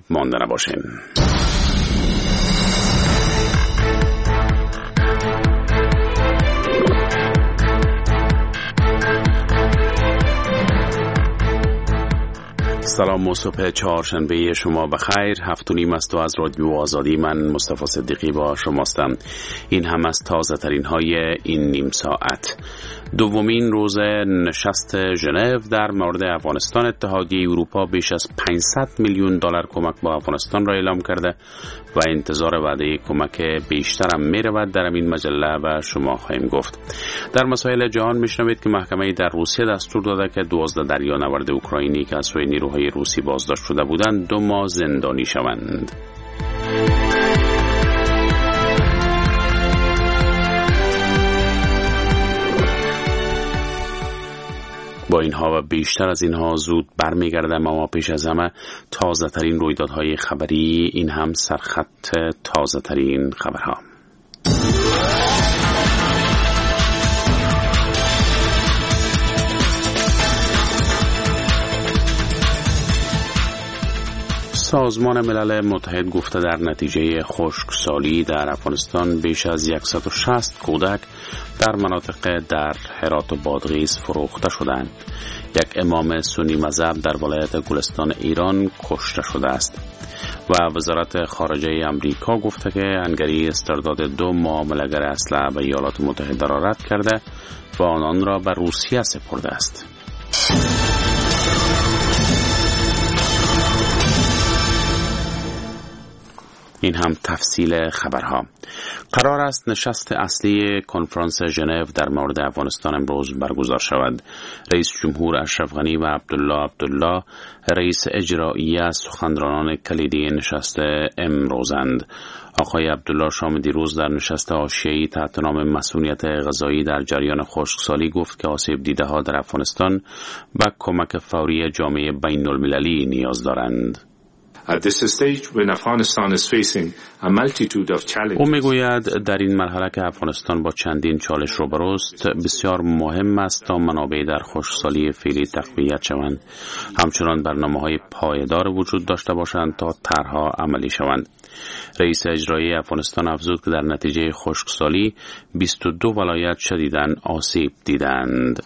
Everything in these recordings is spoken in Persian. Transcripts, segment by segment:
مانده نباشین. سلام و صبح چهارشنبه شما بخیر. 7:30 است و از رادیو آزادی من مصطفی صدیقی با شماستم. این هم از تازه ترین های این نیم ساعت. دومین روز نشست ژنو در مورد افغانستان. اتحادیه اروپا بیش از 500 میلیون دلار کمک با افغانستان را اعلام کرده و انتظار وعده کمک بیشتر هم می‌رود در این مجله و شما خواهیم گفت. در مسائل جهان میشنوید که محکمه در روسیه دستور داده که 12 دریانورد اوکراینی که از سوی نیروهای روسی بازداشت شده بودند 2 ماه زندانی شوند. با اینها و بیشتر از اینها زود برمیگردم، اما پیش از همه تازه ترین رویدادهای خبری. این هم سرخط تازه ترین خبرها. سازمان ملل متحد گفته در نتیجه خشکسالی در افغانستان بیش از 160 کودک در مناطق در هرات و بادغیس فروخته شدند. یک امام سنی مذهب در ولایت گلستان ایران کشته شده است و وزارت خارجه امریکا گفته که هنگری استرداد 2 معامله‌گر اسلحه به ایالات متحده را رد کرده و آنان را به روسیه سپرده است. این هم تفصیل خبرها. قرار است نشست اصلی کنفرانس ژنو در مورد افغانستان امروز برگزار شود. رئیس جمهور اشرف غنی و عبدالله رئیس اجرایی از سخنرانان کلیدی نشست امروزند. آقای عبدالله شام دیروز در نشست حاشیه‌ای تحت نام مسئولیت غذایی در جریان خشکسالی گفت که آسیب دیده‌ها در افغانستان به کمک فوری جامعه بین‌المللی نیاز دارند. او میگوید در این مرحله که افغانستان با چندین چالش روبروست، بسیار مهم است تا منابع در خشکسالی فعلی تقویت شوند، همچنان برنامه‌های پایدار وجود داشته باشند تا طرح‌ها عملی شوند. رئیس اجرایی افغانستان افزود که در نتیجه خشکسالی 22 ولایت شدیداً آسیب دیدند.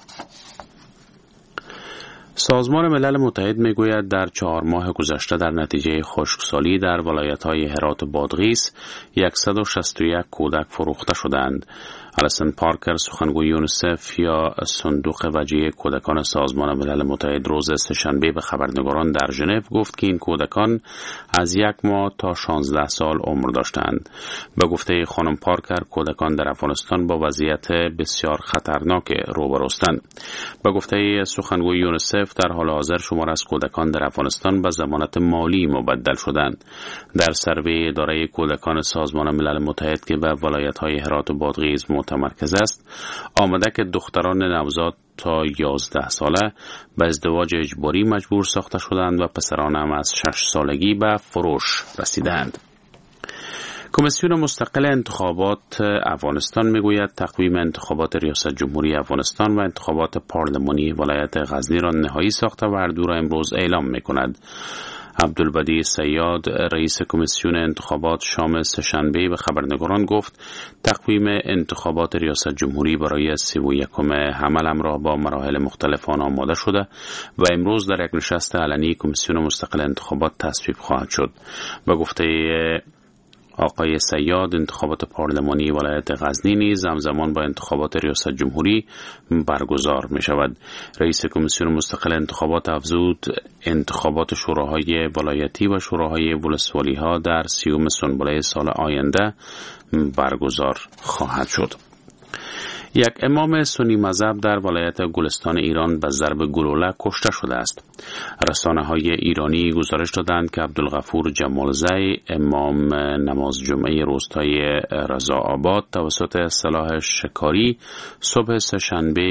سازمان ملل متحد میگوید در 4 ماه گذشته در نتیجه خشکسالی در ولایت‌های هرات و بادغیس 161 کودک فروخته شدند. الیسن پارکر سخنگوی یونیسف یا صندوق وجیه کودکان سازمان ملل متحد روز سه‌شنبه به خبرنگاران در ژنو گفت که این کودکان از 1 ماه تا 16 سال عمر داشتند. به گفته خانم پارکر کودکان در افغانستان با وضعیت بسیار خطرناک روبروستند. به گفته سخنگوی یونیسف در حال حاضر شمار از کودکان در افغانستان به ضمانت مالی مبدل شدند. در سروی اداره کودکان سازمان ملل متحد که به ولایت‌های هرات و بادغیس متمرکز است، آمده که دختران نوزاد تا 11 ساله به ازدواج اجباری مجبور ساخته شدند و پسران هم از 6 سالگی به فروش رسیدند. کمیسیون مستقل انتخابات افغانستان میگوید تقویم انتخابات ریاست جمهوری افغانستان و انتخابات پارلمانی ولایت غزنی را نهایی ساخته و هر دو را امروز اعلام میکند. عبدالبدیع سیاد رئیس کمیسیون انتخابات شام سه‌شنبه به خبرنگاران گفت تقویم انتخابات ریاست جمهوری برای 31 حمل همراه با مراحل مختلف آن آماده شده و امروز در یک نشست علنی کمیسیون مستقل انتخابات تصویب خواهد شد. به گفته آقای سیاد انتخابات پارلمانی ولایت غزنی نیز همزمان با انتخابات ریاست جمهوری برگزار می شود. رئیس کمیسیون مستقل انتخابات افزود انتخابات شوراهای ولایتی و شوراهای ولسوالی ها در 30 سنبله سال آینده برگزار خواهد شد. یک امام سنی مذهب در ولایت گلستان ایران به ضرب گلوله کشته شده است. رسانه‌های ایرانی گزارش دادند که عبدالغفور جمالزی امام نماز جمعه روستای رضا آباد توسط سلاح شکاری صبح سه‌شنبه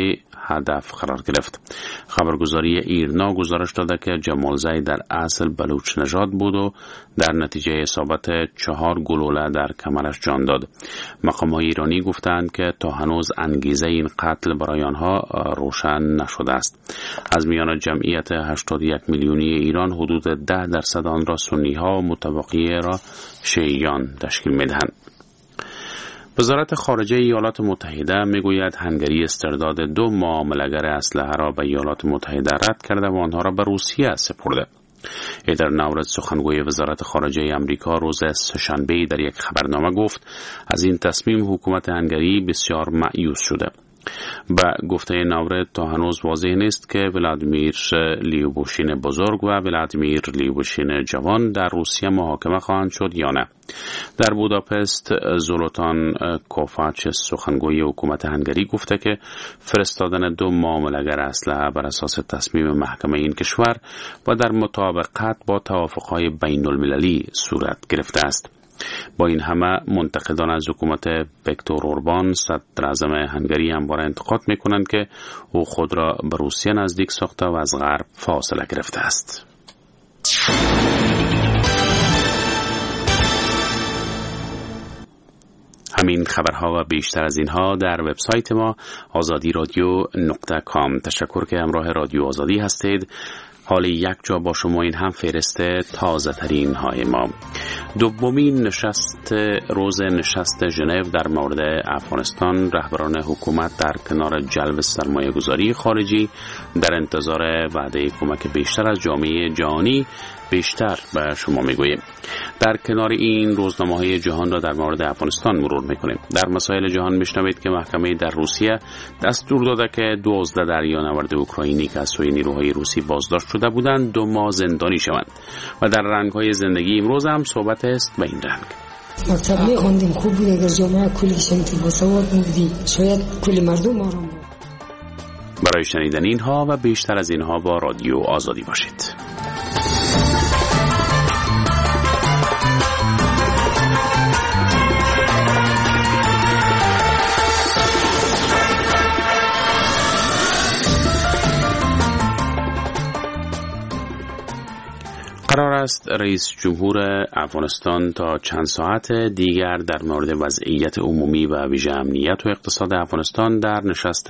هدف قرار گرفت. خبرگزاری ایرنا گزارش داده که جمالزی در اصل بلوچ نژاد بود و در نتیجه اصابت 4 گلوله در کمرش جان داد. مقام‌های ایرانی گفتند که تا هنوز انگیزه این قتل برای آنها روشن نشده است. از میان جمعیت 81 میلیونی ایران حدود 10% آن را سنی‌ها و متبقیه را شیعیان تشکیل می‌دهند. وزارت خارجه ایالات متحده میگوید هنگری استرداد 2 معامله‌گر اسلحه را به ایالات متحده رد کرده و آنها را به روسیه سپرده. در مورد سخنگوی وزارت خارجه آمریکا روز سه‌شنبه در یک خبرنامه گفت از این تصمیم حکومت هنگری بسیار مایوس شده. به گفته نورد تا هنوز واضح نیست که ولادیمیر لیوبوشین بزرگ و ولادیمیر لیوبوشین جوان در روسیه محاکمه خواهند شد یا نه. در بوداپست زولتان کوفاچ سخنگوی حکومت هنگری گفته که فرستادن 2 معامله‌گر اسلحه بر اساس تصمیم محکمه این کشور و در مطابقت با توافق‌های بین‌المللی صورت گرفته است. با این همه منتقدان از حکومت ویکتور اوربان صدراعظم هنگری همواره انتقاد می‌کنند که او خود را به روسیه نزدیک ساخته و از غرب فاصله گرفته است. همین خبرها و بیشتر از اینها در وبسایت ما azadiradio.com. تشکر که همراه رادیو آزادی هستید. حال یک جا با شما این هم فهرست تازه ترین های ما. دومین روز نشست ژنو در مورد افغانستان، رهبران حکومت در کنار جلب سرمایه گذاری خارجی در انتظار وعده کمک بیشتر از جامعه جهانی بیشتر به شما میگوییم. در کنار این روزنامه‌های جهان را در مورد افغانستان مرور میکنیم. در مسائل جهان میشنوید که محکمه در روسیه دستور داده که 12 دریانورد اوکراینی که از سوی نیروهای روسی بازداشت شده بودند 2 ماه زندانی شوند. و در رنگ‌های زندگی امروز هم صحبت است به این رنگ. مکتب می‌خوندیم، خوب بود اگر جامعه کلی شنید باسواد بودی، شاید کلی مردم آرام بود. برای شنیدن اینها و بیشتر از اینها با رادیو آزادی باشید. قرار است رئیس جمهور افغانستان تا چند ساعت دیگر در مورد وضعیت عمومی و ویژه امنیت و اقتصاد افغانستان در نشست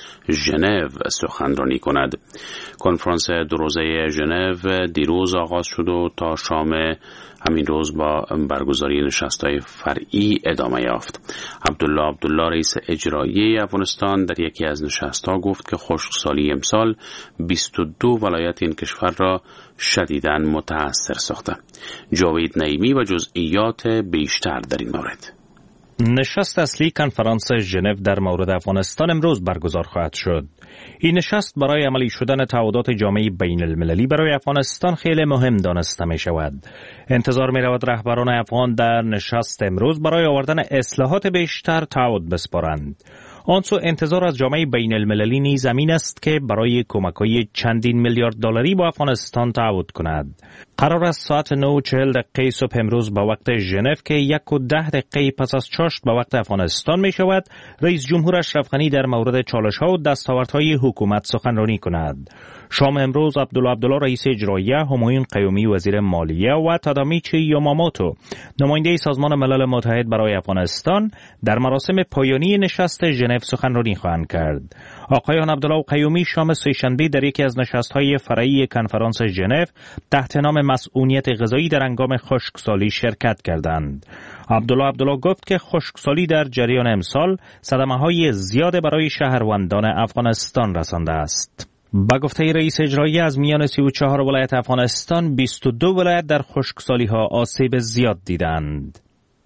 ژنو سخنرانی کند. کنفرانس 2 روزه ژنو دیروز آغاز شد و تا شام همین روز با برگزاری نشست‌های فرعی ادامه یافت. عبدالله رئیس اجرایی افغانستان در یکی از نشست‌ها گفت که خشکسالی امسال 22 ولایت این کشور را شدیداً متأثر ساخته. جاوید نعیمی و جزئیات بیشتر در این مورد. نشست اصلی کنفرانس ژنو در مورد افغانستان امروز برگزار خواهد شد. این نشست برای عملی شدن تعهدات جامعه بین المللی برای افغانستان خیلی مهم دانسته می شود. انتظار می رود رهبران افغان در نشست امروز برای آوردن اصلاحات بیشتر تعهد بسپارند. آنسو انتظار از جامعه بین المللی نیز این است که برای کمک‌های چندین میلیارد دلاری با افغانستان تعهد کند. قرار است ساعت 9:40 صبح امروز به وقت ژنو که 1:10 پس از چاشت به وقت افغانستان می شود، رئیس جمهور اشرف غنی در مورد چالش‌ها و دستاوردهای حکومت سخنرانی کند. شام امروز عبدالله رئیس اجرایی، همایون قیومی وزیر مالیه و تادامیچی یاماموتو نماینده سازمان ملل متحد برای افغانستان در مراسم پایانی نشست ژنو سخنرانی خواهند کرد. آقایان عبدالله قیومی شام سه‌شنبه در یکی از نشست‌های فرعی کنفرانس ژنو تحت نام مسئولیت غذایی در هنگام خشکسالی شرکت کردند. عبدالله گفت که خشکسالی در جریان امسال صدمه‌های زیاد برای شهروندان افغانستان رسانده است. با گفته رئیس اجرایی از میان 34 ولایت افغانستان 22 ولایت در خشکسالی‌ها آسیب زیاد دیدند.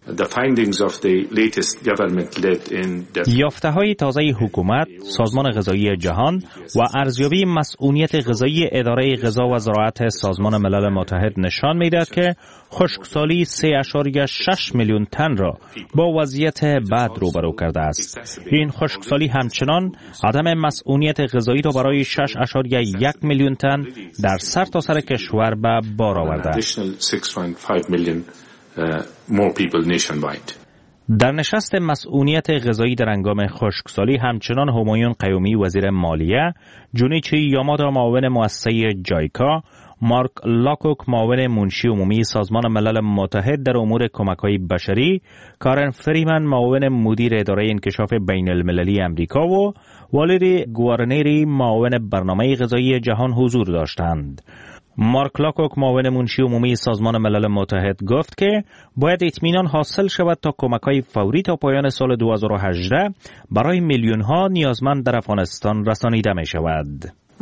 یافته‌های تازه حکومت، سازمان غذایی جهان و ارزیابی مسئولیت غذایی اداره غذا و زراعت سازمان ملل متحد نشان می‌دهد که خشکسالی 3.6 میلیون تن را با وضعیت بد روبرو کرده است. این خشکسالی همچنان عدم مسئولیت غذایی را برای 6.1 میلیون تن در سرتاسر کشور به بار آورده است. More people nationwide. در نشست مسئولیت غذایی در هنگام خشکسالی همچنان همایون قیومی وزیر مالیه، جونیچی یامادا معاون مؤسسه جایکا، مارک لاکوک معاون منشی عمومی سازمان ملل متحد در امور کمک‌های بشری، کارن فریمن معاون مدیر اداره انکشاف بین المللی امریکا و والری گوارنری معاون برنامه غذایی جهان حضور داشتند. مارک لاکوک معاون منشی عمومی سازمان ملل متحد گفت که باید اطمینان حاصل شود تا کمک‌های فوری تا پایان سال 2018 برای میلیون‌ها نیازمند در افغانستان رسانیده می‌شود.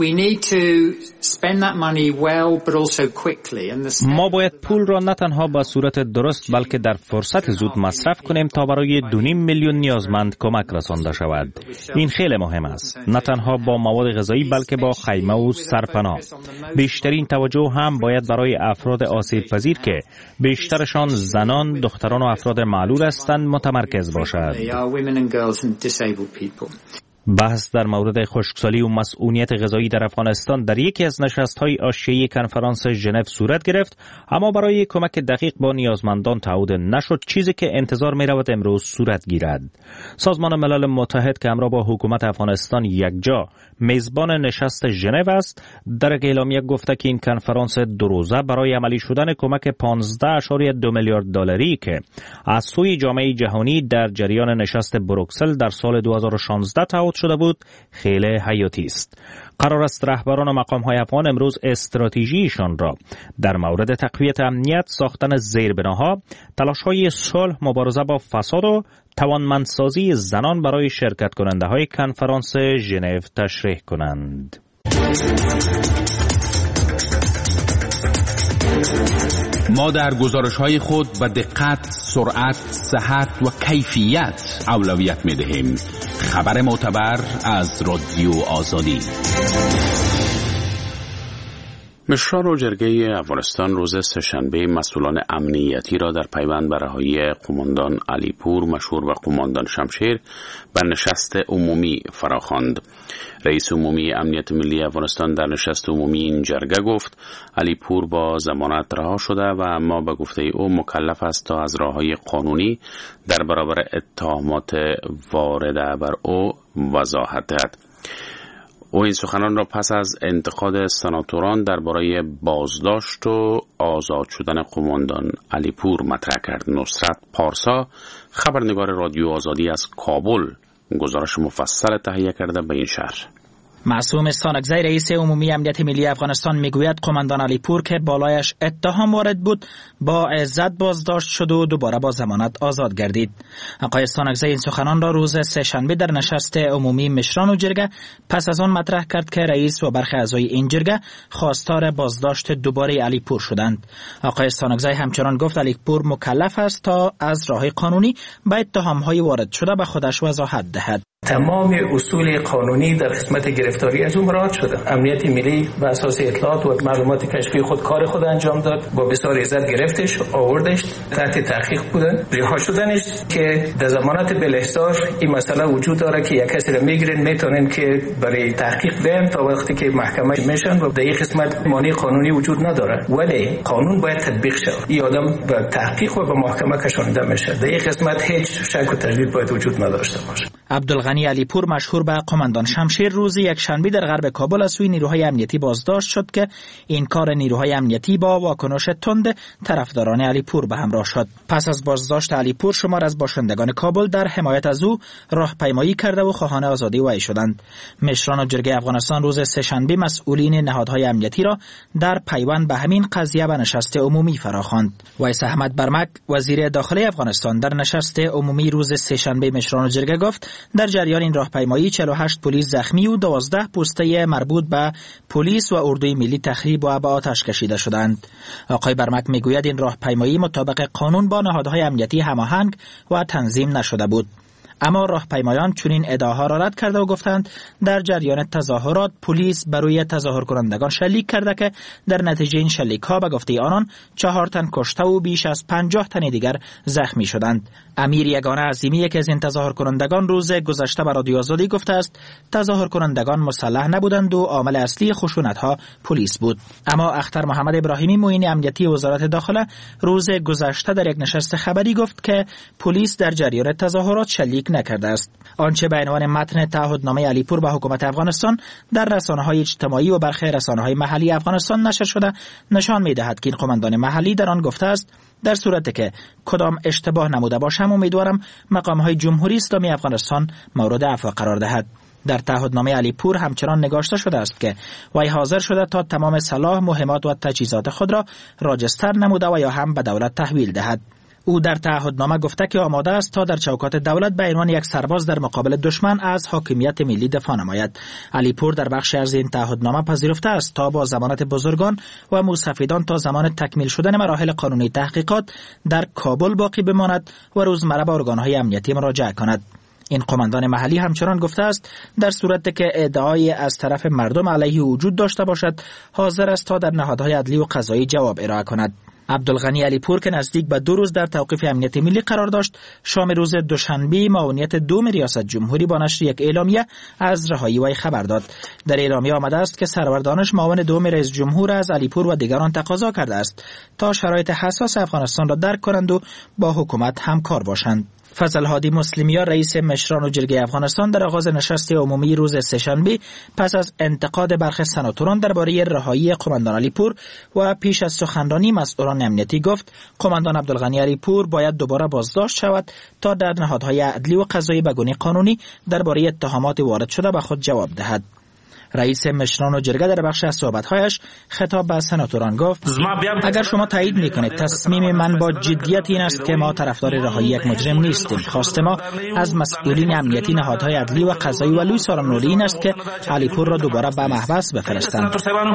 ما باید پول را نه تنها به صورت درست بلکه در فرصت زود مصرف کنیم تا برای 2.5 میلیون نیازمند کمک رسانده شود. این خیلی مهم است. نه تنها با مواد غذایی بلکه با خیمه و سرپناه. بیشترین توجه هم باید برای افراد آسیب پذیر که بیشترشان زنان، دختران و افراد معلول هستند متمرکز باشد. بحث در مورد خشکسالی و مسئولیت غذایی در افغانستان در یکی از نشست‌های حاشیه‌ای کنفرانس ژنو صورت گرفت، اما برای کمک دقیق با نیازمندان تعهد نشد، چیزی که انتظار می‌رود امروز صورت گیرد. سازمان ملل متحد که همراه با حکومت افغانستان یکجا میزبان نشست ژنو است، در اعلامیه گفته که این کنفرانس 2 روزه برای عملی شدن کمک 15.2 میلیارد دلاری که از سوی جامعه جهانی در جریان نشست بروکسل در سال 2016 تعهد شده بود، خیلی حیاتی است. قرار است رهبران مقام‌های افغان امروز استراتژیشان را در مورد تقویت امنیت، ساختن زیربناها، تلاش‌های صلح، مبارزه با فساد و توانمندسازی زنان برای شرکت کننده‌های کنفرانس ژنو تشریح کنند. ما در گزارش‌های خود به دقت، سرعت، صحت و کیفیت اولویت می‌دهیم. خبر معتبر از رادیو آزادی. مشران و جرگه افغانستان روز سه‌شنبه مسئولان امنیتی را در پیوند به رهایی قماندان علیپور مشهور به قماندان شمشیر به نشست عمومی فراخواند. رئیس عمومی امنیت ملی افغانستان در نشست عمومی این جرگه گفت علیپور با ضمانت رها شده و اما به گفته او مکلف است تا از راه‌های قانونی در برابر اتهامات وارده بر او وضاحت دهد. او این سخنان را پس از انتقاد سناتوران درباره بازداشت و آزاد شدن قماندان علیپور مطرح کرد. نصرت پارسا، خبرنگار رادیو آزادی از کابل، گزارش مفصل تهیه کرده به این شهر. معصوم استانکزی رئیس عمومی امنیت ملی افغانستان میگوید قماندان علیپور که بالایش اتهام وارد بود با عزت بازداشت شد و دوباره با ضمانت آزاد گردید. آقای استانکزی این سخنان را روز سه‌شنبه در نشست عمومی مشران و جرگه پس از آن مطرح کرد که رئیس و برخی اعضای این جرگه خواستار بازداشت دوباره علیپور شدند. آقای استانکزی همچنان گفت علیپور مکلف است تا از راه قانونی به اتهام‌های وارد شده به خودش وضاحت دهد. تمام اصول قانونی در قسمت گرفتاری از اون مراعات شده. امنیت ملی بر اساس اطلاعات و معلومات کشفی خود کار خود انجام داد، با بسیار عزت گرفتش، آوردش، تحت تحقیق بودن، رها شدنش که در ضمانت بالاحضار این مسئله وجود داره که یک کسی را میگیرن میتونن که برای تحقیق برن تا وقتی که محکمه میشن و در این قسمت مانع قانونی وجود نداره، ولی قانون باید تطبیق شه. این آدم به تحقیق و به محکمه کشانده میشه. در این قسمت هیچ شک و تردید باید وجود نداشته باشه. عبدالغنی علیپور مشهور به قماندان شمشیر روز یکشنبه در غرب کابل از سوی نیروهای امنیتی بازداشت شد که این کار نیروهای امنیتی با واکنش تند طرفداران علیپور به همراه شد. پس از بازداشت علیپور شمار از باشندگان کابل در حمایت از او راهپیمایی کرده و خواهان آزادی وی شدند. مشران و جرگه افغانستان روز سه‌شنبه مسئولین نهادهای امنیتی را در پیوند به همین قضیه به نشست عمومی فراخواند. ویس احمد برمک وزیر داخلی افغانستان در نشست عمومی روز سه‌شنبه مشران و جرگه گفت در جریان این راهپیمایی 48 پلیس زخمی و 12 پوسته مربوط به پلیس و اردوی ملی تخریب و به آتش کشیده شدند. آقای برمک میگوید این راهپیمایی مطابق قانون با نهادهای امنیتی هماهنگ و تنظیم نشده بود. اما راهپیمایان چنین ادعاها را رد کرده و گفتند در جریان تظاهرات پلیس بر روی تظاهر کنندگان شلیک کرده که در نتیجه این شلیک ها به گفته آنان 4 تن کشته و بیش از 50 تن دیگر زخمی شدند. امیر یگانه عظیمی یکی از این تظاهر کنندگان روز گذشته به رادیو آزادی گفته است تظاهر کنندگان مسلح نبودند و عامل اصلی خشونت ها پلیس بود. اما اختر محمد ابراهیمی معین امنیتی وزارت داخله روز گذشته در یک نشست خبری گفت که پلیس در جریان تظاهرات شلیک نکرده است. آنچه به عنوان متن تعهدنامه علیپور به حکومت افغانستان در رسانه‌های اجتماعی و برخی رسانه‌های محلی افغانستان نشر شده نشان می‌دهد که این قماندان محلی در آن گفته است در صورتی که کدام اشتباه نموده باشم امیدوارم مقام‌های جمهوری اسلامی افغانستان مورد عفو قرار دهد. در تعهدنامه علیپور همچنان نگاشته شده است که وی حاضر شده تا تمام سلاح، مهمات و تجهیزات خود را راجستر نموده و یا هم به دولت تحویل دهد. او در تعهدنامه گفته که آماده است تا در چوکات دولت به عنوان یک سرباز در مقابل دشمن از حاکمیت ملی دفاع نماید. علیپور در بخش از این تعهدنامه پذیرفته است تا با ضمانت بزرگان و موسفیدان تا زمان تکمیل شدن مراحل قانونی تحقیقات در کابل باقی بماند و روزمره به ارگان‌های امنیتی مراجعه کند. این قماندان محلی همچنان گفته است در صورتی که ادعای از طرف مردم علیه وجود داشته باشد حاضر است تا در نهادهای عدلی و قضایی جواب ارائه کند. عبدالغنی علیپور که نزدیک به 2 روز در توقیف امنیتی ملی قرار داشت شام روز دوشنبه معاونیت دوم ریاست جمهوری با نشر یک اعلامیه از رهایی وی خبر داد. در اعلامیه آمده است که سرور دانش معاون دوم رئیس جمهور از علیپور و دیگران تقاضا کرده است تا شرایط حساس افغانستان را درک کنند و با حکومت همکار باشند. فضل هادی مسلمیان رئیس مشران و جرگه افغانستان در آغاز نشست عمومی روز سه‌شنبه پس از انتقاد برخی سناتوران درباره رهایی قماندان علیپور و پیش از سخنرانی مسئولان امنیتی گفت قماندان عبدالغنی علیپور باید دوباره بازداشت شود تا در نهادهای عدلی و قضایی به گونه قانونی درباره اتهامات وارد شده به خود جواب دهد. رئیس مشران و جرگه در بخش از صحبت‌هایش خطاب به سناتوران گفت اگر شما تایید می‌کنید تصمیم من با جدیت این است که ما طرفدار رهایی یک مجرم نیستیم. خواست ما از مسئولین امنیتی، نهادهای عدلی و قضایی و لوی سارانولی این است که علیپور را دوباره به محبس بفرستند.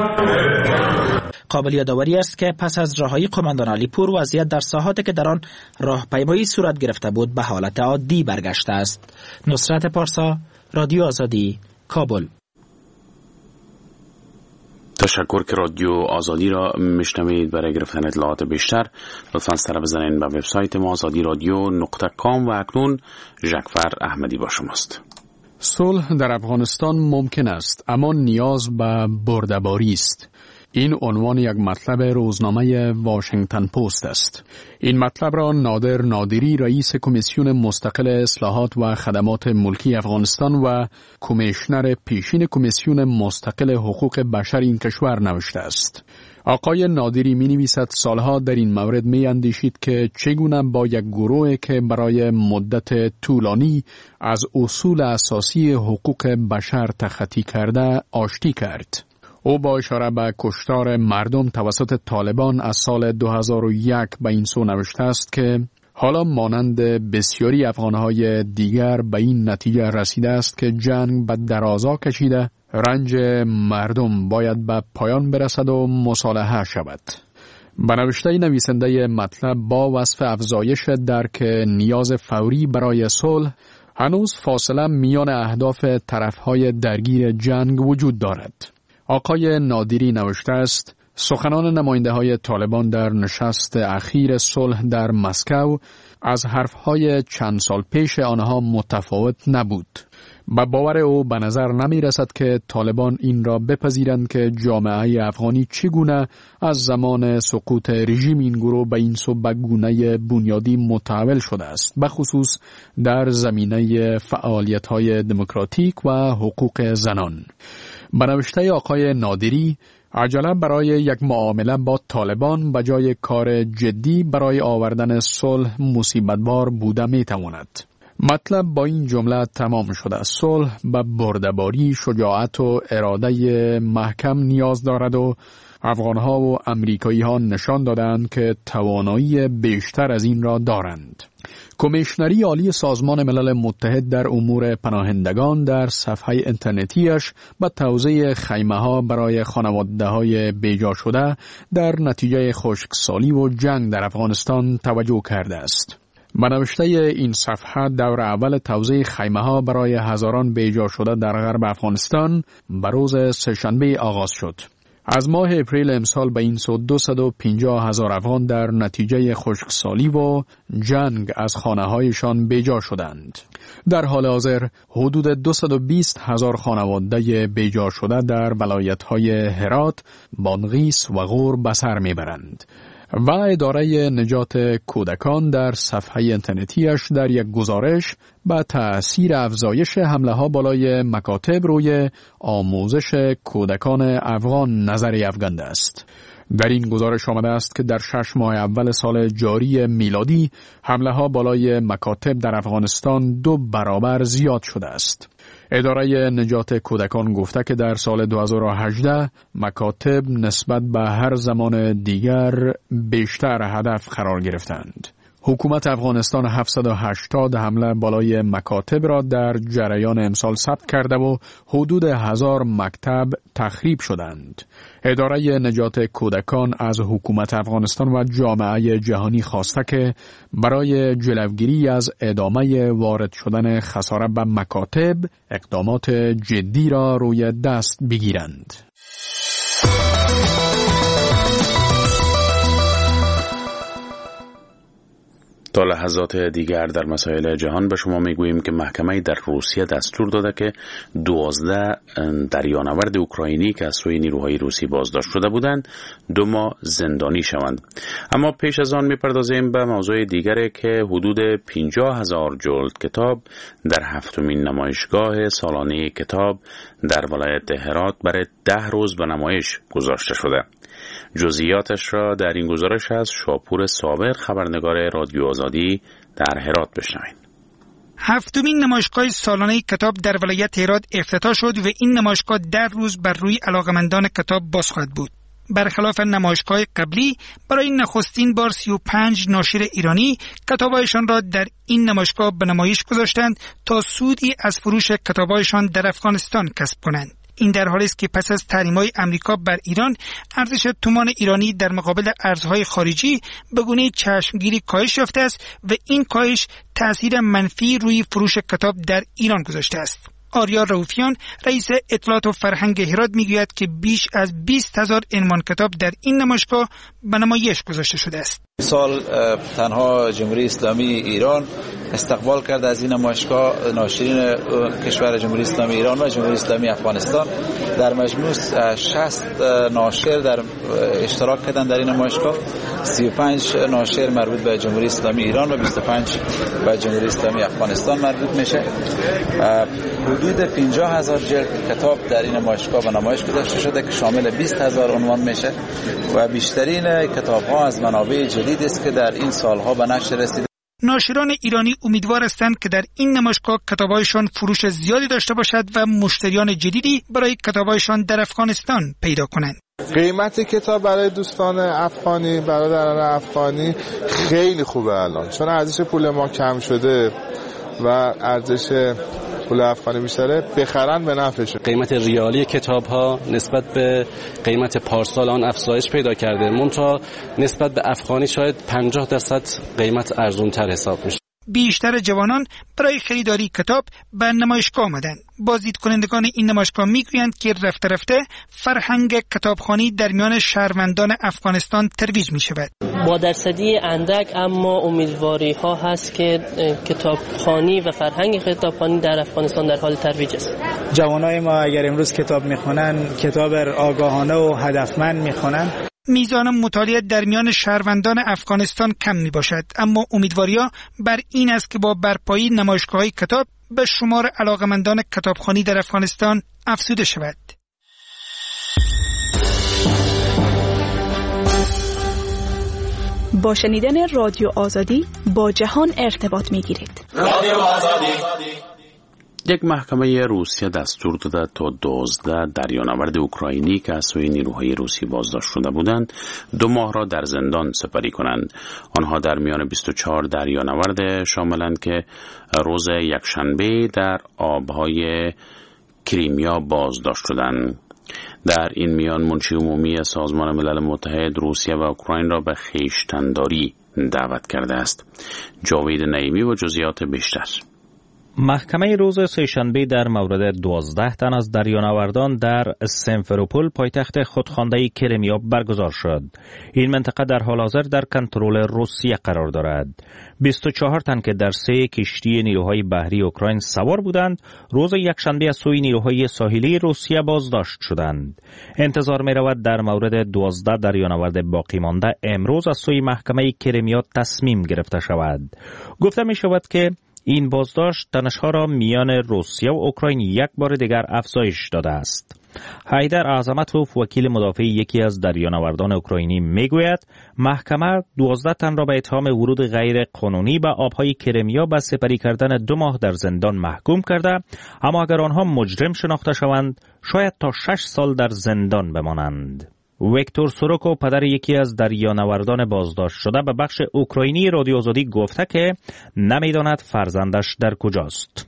قابل یادآوری است که پس از رهایی قماندان علیپور وضعیت در ساحاتی که در آن راهپیمایی صورت گرفته بود به حالت عادی برگشته است. نصرت پارسا، رادیو آزادی، کابل. تشکر که رادیو آزادی را میشنوید. برای گرفتن اطلاعات بیشتر لطفاً سر بزنید به وبسایت ما azadiradyo.com و اکنون ژکفر احمدی با شماست. صلح در افغانستان ممکن است اما نیاز به برده‌باری است. این عنوان یک مطلب روزنامه واشنگتن پست است. این مطلب را نادر نادری رئیس کمیسیون مستقل اصلاحات و خدمات ملکی افغانستان و کمیشنر پیشین کمیسیون مستقل حقوق بشر این کشور نوشته است. آقای نادری می نویسد سالها در این مورد می اندیشید که چگونه با یک گروهی که برای مدت طولانی از اصول اساسی حقوق بشر تخطی کرده آشتی کرد. او با اشاره به کشتار مردم توسط طالبان از سال 2001 به این سو نوشته است که حالا مانند بسیاری افغانهای دیگر به این نتیجه رسیده است که جنگ به درازا کشیده، رنج مردم باید به پایان برسد و مصالحه شود. به نوشته نویسنده مطلب با وصف افزایش درک نیاز فوری برای صلح، هنوز فاصله میان اهداف طرفهای درگیر جنگ وجود دارد. آقای نادری نوشته است سخنان نماینده های طالبان در نشست اخیر صلح در مسکو از حرفهای چند سال پیش آنها متفاوت نبود. به باور او به نظر نمی رسد که طالبان این را بپذیرند که جامعه افغانی چگونه از زمان سقوط رژیم این گروه به این سو به گونه بنیادی متحول شده است، به خصوص در زمینه فعالیت‌های دموکراتیک و حقوق زنان. به نوشته آقای نادری، عجله برای یک معامله با طالبان به جای کار جدی برای آوردن صلح مصیبت‌بار بوده می‌تواند. مطلب با این جمله تمام شده. صلح به برده‌باری، شجاعت و اراده محکم نیاز دارد و افغان‌ها و امریکایی‌ها نشان دادند که توانایی بیشتر از این را دارند. کمیشنری عالی سازمان ملل متحد در امور پناهندگان در صفحه اینترنتیش به توزیع خیمه‌ها برای خانواده‌های بیجا شده در نتیجه خشکسالی و جنگ در افغانستان توجه کرده است. با نوشته این صفحه دور اول توزیع خیمه‌ها برای هزاران بیجا شده در غرب افغانستان به روز سه‌شنبه آغاز شد. از ماه اپریل امسال به این سو 250,000 افغان در نتیجه خشکسالی و جنگ از خانه‌هایشان بیجا شدند. در حال حاضر حدود 220,000 خانواده بیجا شده در ولایت‌های هرات، بادغیس و غور به سر میبرند. و اداره نجات کودکان در صفحه اینترنتیش در یک گزارش به تأثیر افزایش حمله ها بالای مکاتب روی آموزش کودکان افغان نظری افکنده است. در این گزارش آمده است که در 6 ماه اول سال جاری میلادی حمله ها بالای مکاتب در افغانستان 2 برابر زیاد شده است. اداره نجات کودکان گفته که در سال 2018 مکاتب نسبت به هر زمان دیگر بیشتر هدف قرار گرفتند. حکومت افغانستان 780 حمله بالای مکاتب را در جریان امسال ثبت کرده و حدود 1000 مکتب تخریب شدند. اداره نجات کودکان از حکومت افغانستان و جامعه جهانی خواسته که برای جلوگیری از ادامه وارد شدن خسارت به مکاتب اقدامات جدی را روی دست بگیرند. تا لحظات دیگر در مسائل جهان به شما میگوییم که محکمه در روسیه دستور داده که 12 دریانورد اوکراینی که از سوی نیروهای روسی بازداشت شده بودند 2 ماه زندانی شوند. اما پیش از آن میپردازیم به موضوع دیگری که حدود 50,000 جلد کتاب در 7مین نمایشگاه سالانه کتاب در ولایت هرات برای 10 روز به نمایش گذاشته شده. جزئیاتش را در این گزارش از شاپور صابر خبرنگار رادیو آزادی در هرات بشنوید. 7مین نمایشگاه سالانه کتاب در ولایت هرات افتتاح شد و این نمایشگاه 10 روز بر روی علاقمندان کتاب باز خواهد بود. برخلاف نمایشگاه قبلی، برای نخستین بار 35 ناشر ایرانی کتابایشان را در این نمایشگاه به نمایش گذاشتند تا سودی از فروش کتابایشان در افغانستان کسب کنند. این در حالی است که پس از تحریم‌های آمریکا بر ایران، ارزش تومان ایرانی در مقابل ارزهای خارجی به گونه چشمگیری کاهش یافته است و این کاهش تأثیر منفی روی فروش کتاب در ایران گذاشته است. آریا رؤوفیان، رئیس اطلاعات و فرهنگ هرات میگوید که بیش از 20,000 عنوان کتاب در این نمایشگاه به نمایش گذاشته شده است. سال تنها جمهوری اسلامی ایران استقبال کرده از این نمایشگاه ناشرین کشور جمهوری اسلامی ایران و جمهوری اسلامی افغانستان. در مجموع 60 ناشر در اشتراک کردند در این نمایشگاه. 35 ناشر مربوط به جمهوری اسلامی ایران و 25 به جمهوری اسلامی افغانستان مربوط میشه. حدود 50,000 جلد کتاب در این نمایشگاه به نمایش گذاشته شده که شامل 20,000 عنوان میشه و بیشترین کتاب‌ها از منابع جدید است که در این سالها به نشر رسیده. ناشران ایرانی امیدوار هستند که در این نمایشگاه کتاب‌هایشان فروش زیادی داشته باشد و مشتریان جدیدی برای کتاب‌هایشان در افغانستان پیدا کنند. قیمت کتاب برای دوستان افغانی، برادران افغانی خیلی خوبه الان، چون ارزش پول ما کم شده و ارزش پول افغانی بیشتره، بخرن به نفعشه. قیمت ریالی کتاب ها نسبت به قیمت پارسال آن افزایش پیدا کرده، منتها نسبت به افغانی شاید 50% قیمت ارزون تر حساب میشه. بیشتر جوانان برای خریداری کتاب به نمایشگاه آمدند. بازدید کنندگان این نمایشگاه میگویند که رفته رفته فرهنگ کتابخوانی در میان شهروندان افغانستان ترویج می شود. با درصدی اندک اما امیدواری ها هست که کتابخوانی و فرهنگ کتابخوانی در افغانستان در حال ترویج است. جوانای ما اگر امروز کتاب میخونن، کتاب آگاهانه و هدفمند میخونن. میزان مطالعه در میان شهروندان افغانستان کم می باشد، اما امیدواریا بر این است که با برپایی نمایشگاه‌های کتاب به شمار علاقمندان کتابخوانی در افغانستان افزوده شود. با شنیدن رادیو آزادی با جهان ارتباط می گیرید. رادیو آزادی. یک محکمه روسیه دستور داده تا 12 دریانورد اوکراینی که از سوی نیروهای روسی بازداشت شده بودند 2 ماه را در زندان سپری کنند. آنها در میان 24 دریانورد شاملند که روز یکشنبه در آبهای کریمیا بازداشت شدند. در این میان منشی عمومی سازمان ملل متحد روسیه و اوکراین را به خویشتن‌داری دعوت کرده است. جاوید نعیمی و جزئیات بیشتر. محکمه روز سه‌شنبه در مورد 12 تن از دریانوردان در سیمفروپول پایتخت خودخوانده کرمیا برگزار شد. این منطقه در حال حاضر در کنترل روسیه قرار دارد. 24 تن که در 3 کشتی نیروهای بحری اوکراین سوار بودند، روز یکشنبه از سوی نیروهای ساحلی روسیه بازداشت شدند. انتظار می رود در مورد 12 دریانورد باقی مانده امروز از سوی محکمه کرمیا تصمیم گرفته شود. گفته می شود که این بازداشت تنش‌ها را میان روسیه و اوکراین یک بار دیگر افزایش داده است. حیدر اعظمتوف، وکیل مدافع یکی از دریانوردان اوکراینی، میگوید محکمه 12 تن را به اتهام ورود غیر قانونی به آبهای کرمیا به سپری کردن 2 ماه در زندان محکوم کرده، اما اگر آنها مجرم شناخته شوند شاید تا 6 سال در زندان بمانند. ویکتور سوروکو، پدر یکی از دریانوردان بازداشت شده، به بخش اوکراینی رادیو آزادی گفته که نمیداند فرزندش در کجاست.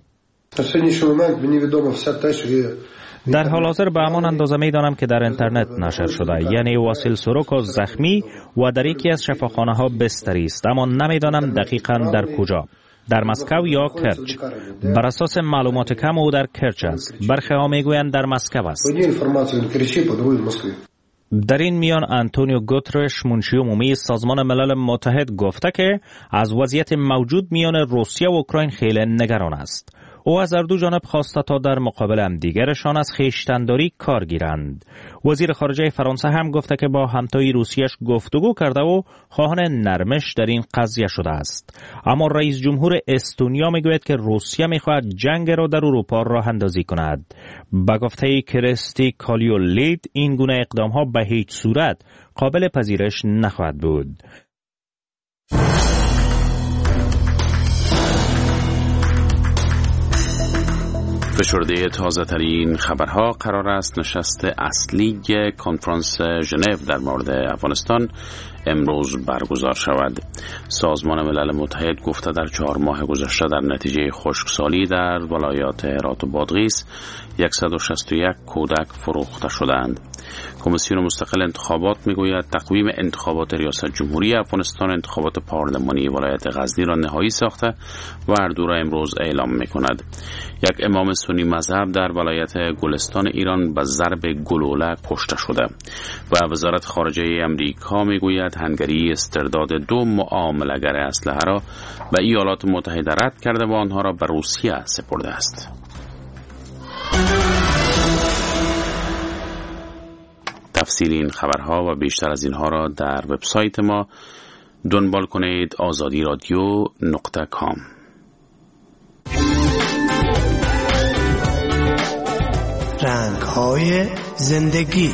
در حال حاضر به همان اندازه میدانم که در اینترنت نشر شده، یعنی واسیل سوروکو زخمی و در یکی از شفاخانه ها بستری است، اما نمیدانم دقیقاً در کجا، در مسکو یا کرچ. بر اساس معلومات کم او در کرچ است، برخی ها میگویند در مسکو است. در این میان آنتونیو گوترش، منشی عمومی سازمان ملل متحد، گفته که از وضعیت موجود میان روسیه و اوکراین خیلی نگران است. او از هر دو جانب خواسته تا در مقابل همدیگرشان از خویشتن‌داری کار گیرند. وزیر خارجه فرانسه هم گفته که با همتای روسیه‌اش گفتگو کرده و خواهان نرمش در این قضیه شده است. اما رئیس جمهور استونیا میگوید که روسیه میخواهد جنگ را در اروپا راه اندازی کند. با گفته کریستی کالیولید این گونه اقدام‌ها به هیچ صورت قابل پذیرش نخواهد بود. فشرده تازه ترین خبرها قرار است نشست اصلی کنفرانس ژنو در مورد افغانستان امروز برگزار شود. سازمان ملل متحد گفته در 4 ماه گذشته در نتیجه خشکسالی در ولایات هرات و بادغیس 161 کودک فروخته شدند. کمیسیون مستقل انتخابات میگوید تقویم انتخابات ریاست جمهوری افغانستان انتخابات پارلمانی ولایت غزنی را نهایی ساخته و هر دو را امروز اعلام میکند. یک امام سنی مذهب در ولایت گلستان ایران به ضرب گلوله کشته شده و وزارت خارجه امریکا میگوید هنگری استرداد 2 معامله‌گر اسلحه را به ایالات متحده رد کرده و آنها را به روسیه سپرده است. تفصیل این خبرها و بیشتر از اینها را در وبسایت ما دنبال کنید azadiradio.com. رنگ‌های زندگی.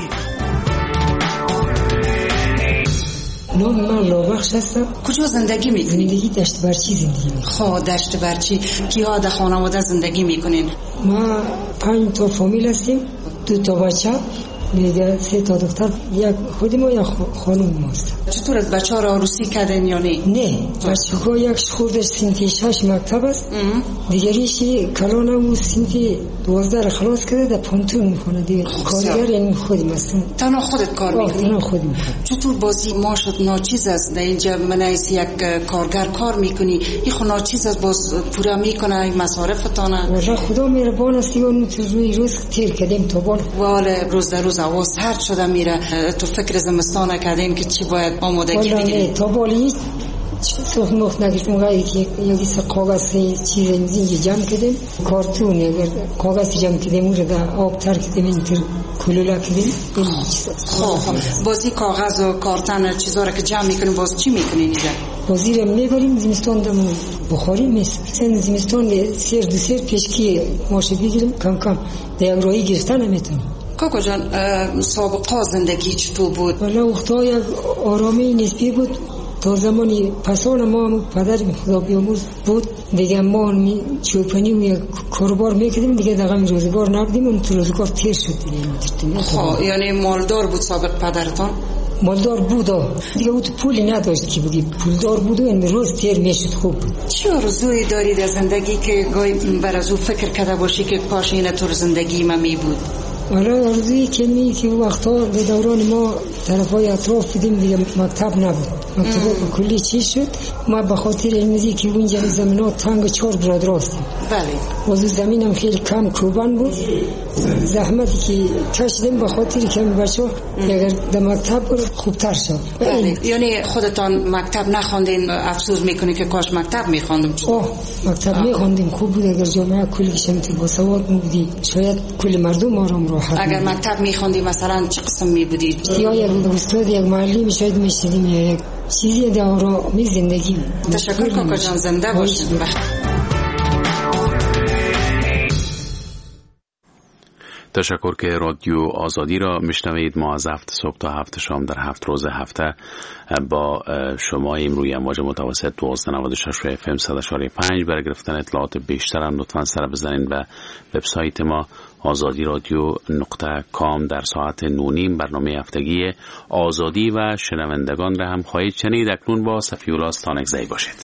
نام من لاوخش هستم. کجا زندگی میکنین؟ زندگی دشت برچی زندگی میکنین. خواه دشت برچی. کیا در خانواده زندگی میکنین؟ ما 5 تا فامیل هستیم، 2 تا بچه، دیگه 3 تا دختر، یک خود ما یک خانم ماست. چطور از بچه ها را عروسی کردین یا نه؟ نه، بچه ها یک خودش سنف 6 مکتب است، دیگریش کلانه و سنف 12 را خلاص کرده در پانتون میکنه. دیگه کارگر یعنی خودم هستم. تنها خودت کار میکنی؟ تنها خودم میکنم. چطور بازی ما شد ناچیز است در اینجا؟ من از یک کارگر کار میکنی، این خود ناچیز است، باز پورا میکنه مصارف تانه؟ والله خدا مهربان است که اون روز تیر کردیم تا بال. واله روز در روز آواز هر شده میره. تو فکر زمستان کردین که چی باید آمادگی بگیرید؟ تا بالی سوخ مخت نگیش موقعی که یکی کاغذ چیز اینجا جمع کردیم، کارتون اگر کاغذ جمع کردیم اون رو در آب تر کردیم اینطور کلوله کردیم. خب بازی کاغذ و کارتن چیزا رو که جمع میکنیم باز چی میکنین اینجا؟ بازی رو میبریم زمستان دم بخاری میسن زمستان سر دو سر پیشکی ماشه بگیریم کم کم در راهی گرفتن نمیتونیم. کاکا جان سابقه زندگی چطور بود؟ والا وقتا یک آرامی نسبی بود. تا زمانی پسان ما پدرم خدا بیامرز بود، دیگه ما چوپنی و یک کاربار میکردیم، دیگه دقیقا روزگار نبودیم، اون تو روزگار تیر شد دیگه. خب یعنی مالدار بود سابق پدرتان؟ مالدار بود دیگه، او تو پولی نداشت که بگی پولدار بود و این روز تیر میشد. خوب چه آرزویی دارید از زندگی که گاهی بر از او فکر کرده باشی که کاش این طور زندگی ما می بود؟ والا آرزویی که وقتا به دوران ما طرفای اطراف بودیم دیگه مکتب نبود، مکتب کلی چی شد. ما به خاطر این که اونجا زمینات تنگ 4 برادر هستیم. بله. وضو زمینم خیلی کم کوبان بود. زحمتی که کشیدیم به خاطر که بچه‌ها اگر در مکتب برد خوبتر شد. بله. یعنی خودتان مکتب نخوندین افسوس میکنی که کاش مکتب میخوندم؟ مکتب میخوندیم خوب بود. اگر جامعه کلی شمتی با سواد بودی شاید کل مردم آرام راحت. اگر مکتب میخوندی مثلا چه قسم میبودی؟ یا یک استاد یک معلم شاید میشدیم یا یک چیزی در آرامی زندگی. تشکر کاکا جان، زنده باشید. تشکر که رادیو آزادی را میشنوید. ما از 7 صبح تا 7 شام در 7 روز هفته با شما روی امواج متوسط 1296 FM 100.5 برای گرفتن اطلاعات بیشتر هم لطفاً سر بزنید و وبسایت ما azadi.radio.com در ساعت 9:30 برنامه هفتگی آزادی و شنوندگان را هم خواهید شنید. اکنون با صفی الله استانکزی باشید.